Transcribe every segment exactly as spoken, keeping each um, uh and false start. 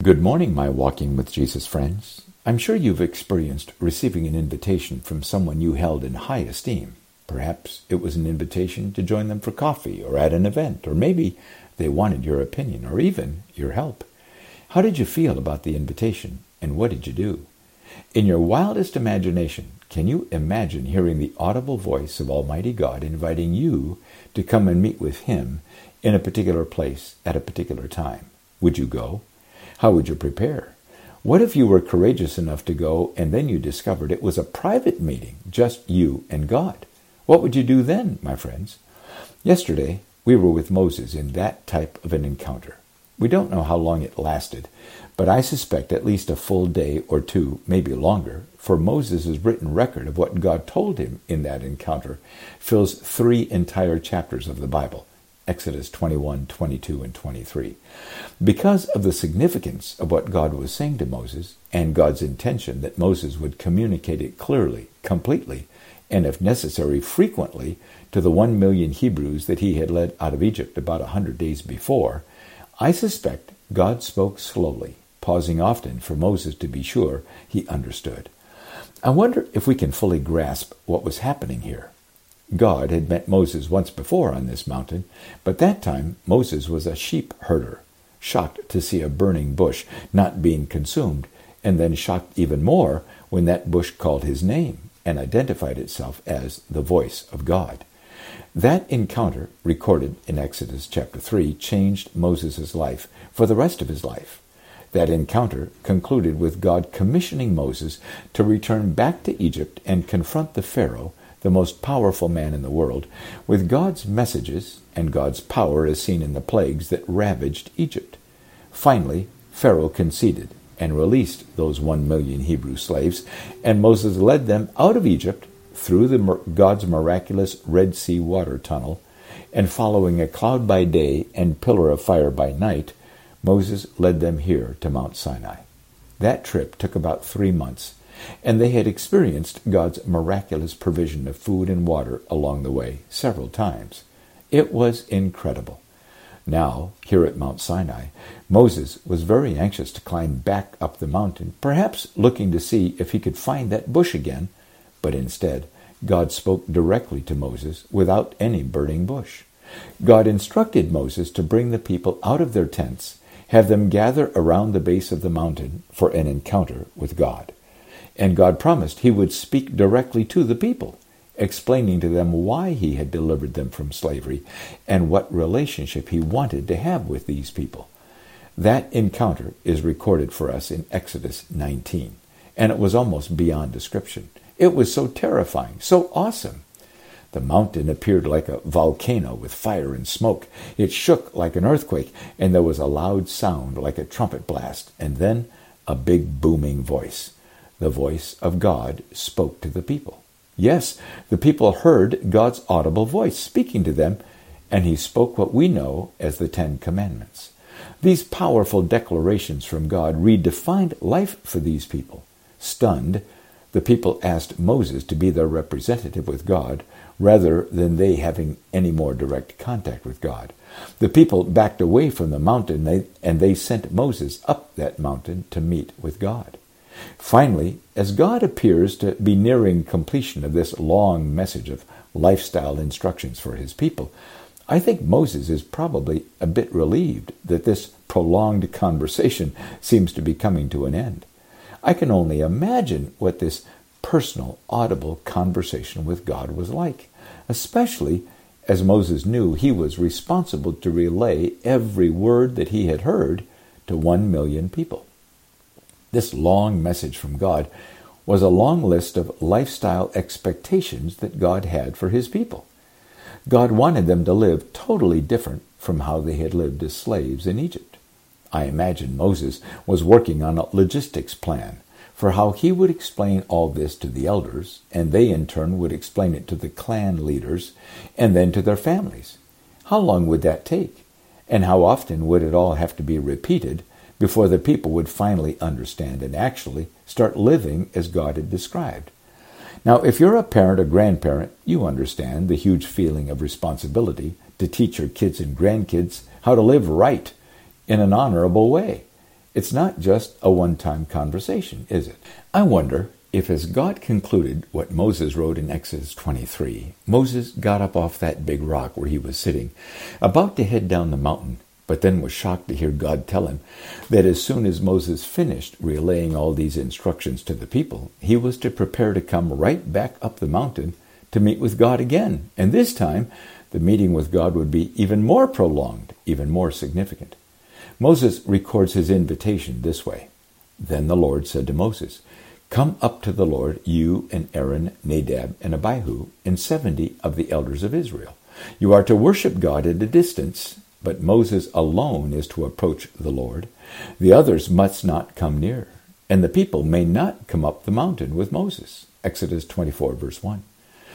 Good morning, my Walking with Jesus friends. I'm sure you've experienced receiving an invitation from someone you held in high esteem. Perhaps it was an invitation to join them for coffee or at an event, or maybe they wanted your opinion or even your help. How did you feel about the invitation, and what did you do? In your wildest imagination, can you imagine hearing the audible voice of Almighty God inviting you to come and meet with Him in a particular place at a particular time? Would you go? How would you prepare? What if you were courageous enough to go and then you discovered it was a private meeting, just you and God? What would you do then, my friends? Yesterday, we were with Moses in that type of an encounter. We don't know how long it lasted, but I suspect at least a full day or two, maybe longer, for Moses' written record of what God told him in that encounter fills three entire chapters of the Bible. Exodus twenty-one, twenty-two, and twenty-three. Because of the significance of what God was saying to Moses and God's intention that Moses would communicate it clearly, completely, and if necessary frequently to the one million Hebrews that he had led out of Egypt about a hundred days before, I suspect God spoke slowly, pausing often for Moses to be sure he understood. I wonder if we can fully grasp what was happening here. God had met Moses once before on this mountain, but that time Moses was a sheep herder, shocked to see a burning bush not being consumed, and then shocked even more when that bush called his name and identified itself as the voice of God. That encounter, recorded in Exodus chapter three, changed Moses' life for the rest of his life. That encounter concluded with God commissioning Moses to return back to Egypt and confront the Pharaoh, the most powerful man in the world, with God's messages and God's power as seen in the plagues that ravaged Egypt. Finally, Pharaoh conceded and released those one million Hebrew slaves, and Moses led them out of Egypt through the, God's miraculous Red Sea water tunnel, and following a cloud by day and pillar of fire by night, Moses led them here to Mount Sinai. That trip took about three months, and they had experienced God's miraculous provision of food and water along the way several times. It was incredible. Now, here at Mount Sinai, Moses was very anxious to climb back up the mountain, perhaps looking to see if he could find that bush again, but instead, God spoke directly to Moses without any burning bush. God instructed Moses to bring the people out of their tents, have them gather around the base of the mountain for an encounter with God. And God promised he would speak directly to the people, explaining to them why he had delivered them from slavery and what relationship he wanted to have with these people. That encounter is recorded for us in Exodus nineteen, and it was almost beyond description. It was so terrifying, so awesome. The mountain appeared like a volcano with fire and smoke. It shook like an earthquake, and there was a loud sound like a trumpet blast, and then a big booming voice. The voice of God spoke to the people. Yes, the people heard God's audible voice speaking to them, and he spoke what we know as the Ten Commandments. These powerful declarations from God redefined life for these people. Stunned, the people asked Moses to be their representative with God, rather than they having any more direct contact with God. The people backed away from the mountain, and they sent Moses up that mountain to meet with God. Finally, as God appears to be nearing completion of this long message of lifestyle instructions for his people, I think Moses is probably a bit relieved that this prolonged conversation seems to be coming to an end. I can only imagine what this personal, audible conversation with God was like, especially as Moses knew he was responsible to relay every word that he had heard to one million people. This long message from God was a long list of lifestyle expectations that God had for his people. God wanted them to live totally different from how they had lived as slaves in Egypt. I imagine Moses was working on a logistics plan for how he would explain all this to the elders, and they in turn would explain it to the clan leaders, and then to their families. How long would that take? And how often would it all have to be repeated before the people would finally understand and actually start living as God had described? Now, if you're a parent or grandparent, you understand the huge feeling of responsibility to teach your kids and grandkids how to live right in an honorable way. It's not just a one-time conversation, is it? I wonder if as God concluded what Moses wrote in Exodus twenty-three, Moses got up off that big rock where he was sitting, about to head down the mountain, but then was shocked to hear God tell him that as soon as Moses finished relaying all these instructions to the people, he was to prepare to come right back up the mountain to meet with God again. And this time, the meeting with God would be even more prolonged, even more significant. Moses records his invitation this way. Then the Lord said to Moses, "Come up to the Lord, you and Aaron, Nadab, and Abihu, and seventy of the elders of Israel. You are to worship God at a distance, but Moses alone is to approach the Lord. The others must not come near, and the people may not come up the mountain with Moses." Exodus twenty-four, verse one.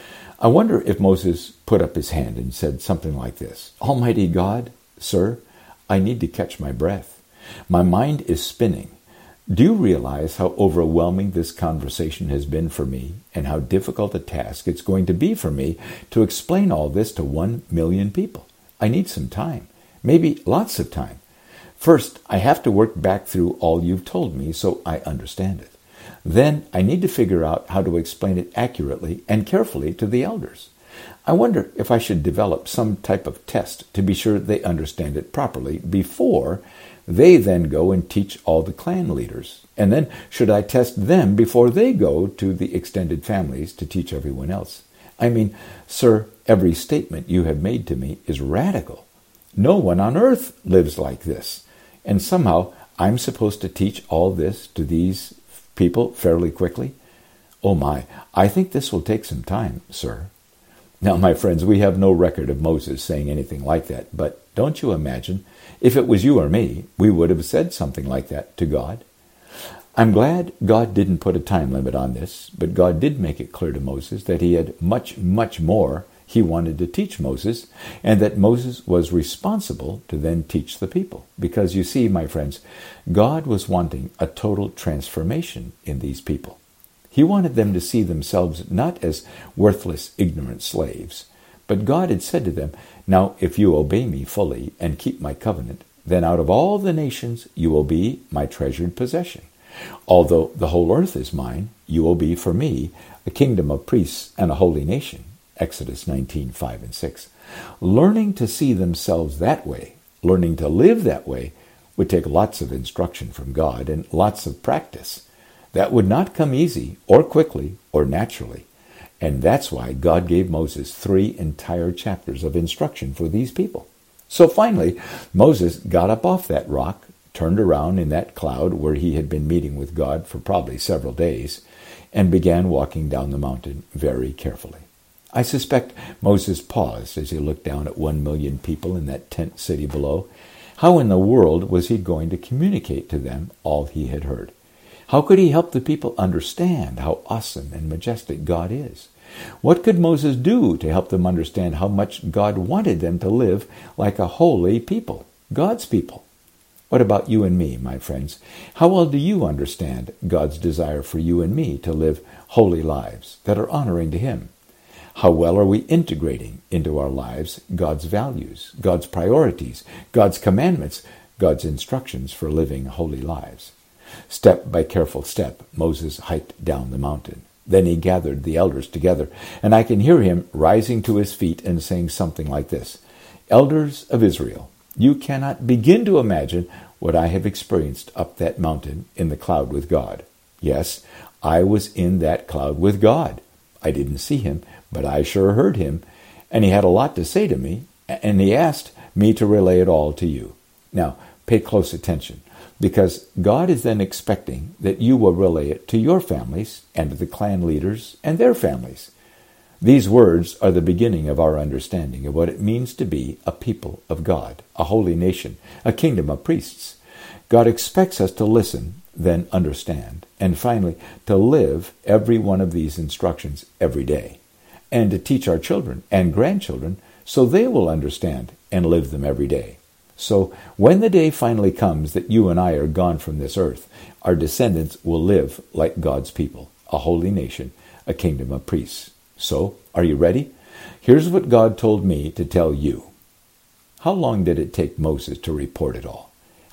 I wonder if Moses put up his hand and said something like this: "Almighty God, sir, I need to catch my breath. My mind is spinning. Do you realize how overwhelming this conversation has been for me and how difficult a task it's going to be for me to explain all this to one million people? I need some time, maybe lots of time. First, I have to work back through all you've told me so I understand it. Then I need to figure out how to explain it accurately and carefully to the elders. I wonder if I should develop some type of test to be sure they understand it properly before they then go and teach all the clan leaders. And then should I test them before they go to the extended families to teach everyone else? I mean, sir, every statement you have made to me is radical. No one on earth lives like this. And somehow I'm supposed to teach all this to these people fairly quickly? Oh my, I think this will take some time, sir. Now, my friends, we have no record of Moses saying anything like that, but don't you imagine, if it was you or me, we would have said something like that to God? I'm glad God didn't put a time limit on this, but God did make it clear to Moses that he had much, much more he wanted to teach Moses, and that Moses was responsible to then teach the people. Because you see, my friends, God was wanting a total transformation in these people. He wanted them to see themselves not as worthless, ignorant slaves, but God had said to them, "Now, if you obey me fully and keep my covenant, then out of all the nations you will be my treasured possession. Although the whole earth is mine, you will be for me a kingdom of priests and a holy nation." Exodus nineteen, five and six. Learning to see themselves that way, learning to live that way, would take lots of instruction from God and lots of practice. That would not come easy or quickly or naturally. And that's why God gave Moses three entire chapters of instruction for these people. So finally, Moses got up off that rock, turned around in that cloud where he had been meeting with God for probably several days, and began walking down the mountain very carefully. I suspect Moses paused as he looked down at one million people in that tent city below. How in the world was he going to communicate to them all he had heard? How could he help the people understand how awesome and majestic God is? What could Moses do to help them understand how much God wanted them to live like a holy people, God's people? What about you and me, my friends? How well do you understand God's desire for you and me to live holy lives that are honoring to Him? How well are we integrating into our lives God's values, God's priorities, God's commandments, God's instructions for living holy lives? Step by careful step, Moses hiked down the mountain. Then he gathered the elders together, and I can hear him rising to his feet and saying something like this: "Elders of Israel, you cannot begin to imagine what I have experienced up that mountain in the cloud with God. Yes, I was in that cloud with God. I didn't see him, but I sure heard him, and he had a lot to say to me, and he asked me to relay it all to you." Now, pay close attention, because God is then expecting that you will relay it to your families and to the clan leaders and their families. These words are the beginning of our understanding of what it means to be a people of God, a holy nation, a kingdom of priests. God expects us to listen, then understand, and finally to live every one of these instructions every day, and to teach our children and grandchildren so they will understand and live them every day. So when the day finally comes that you and I are gone from this earth, our descendants will live like God's people, a holy nation, a kingdom of priests. So, are you ready? Here's what God told me to tell you. How long did it take Moses to report it all? How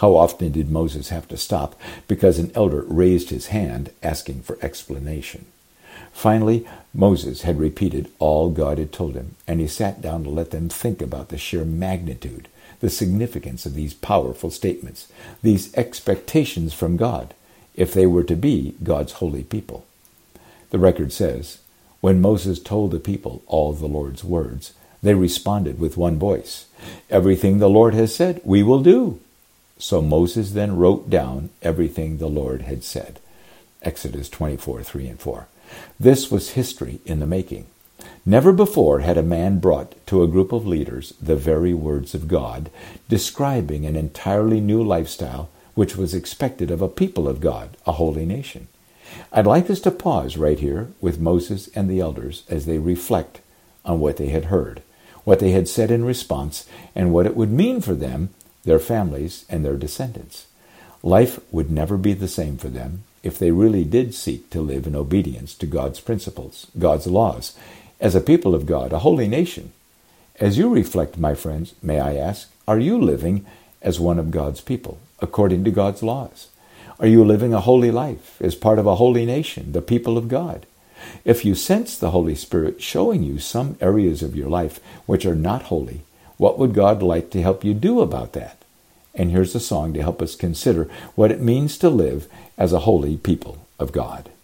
How often did Moses have to stop because an elder raised his hand asking for explanation? Finally, Moses had repeated all God had told him, and he sat down to let them think about the sheer magnitude, the significance of these powerful statements, these expectations from God, if they were to be God's holy people. The record says, when Moses told the people all the Lord's words, they responded with one voice, "Everything the Lord has said, we will do." So Moses then wrote down everything the Lord had said. Exodus twenty-four, three and four. This was history in the making. Never before had a man brought to a group of leaders the very words of God, describing an entirely new lifestyle which was expected of a people of God, a holy nation. I'd like us to pause right here with Moses and the elders as they reflect on what they had heard, what they had said in response, and what it would mean for them, their families, and their descendants. Life would never be the same for them if they really did seek to live in obedience to God's principles, God's laws, as a people of God, a holy nation. As you reflect, my friends, may I ask, are you living as one of God's people, according to God's laws? Are you living a holy life as part of a holy nation, the people of God? If you sense the Holy Spirit showing you some areas of your life which are not holy, what would God like to help you do about that? And here's a song to help us consider what it means to live as a holy people of God.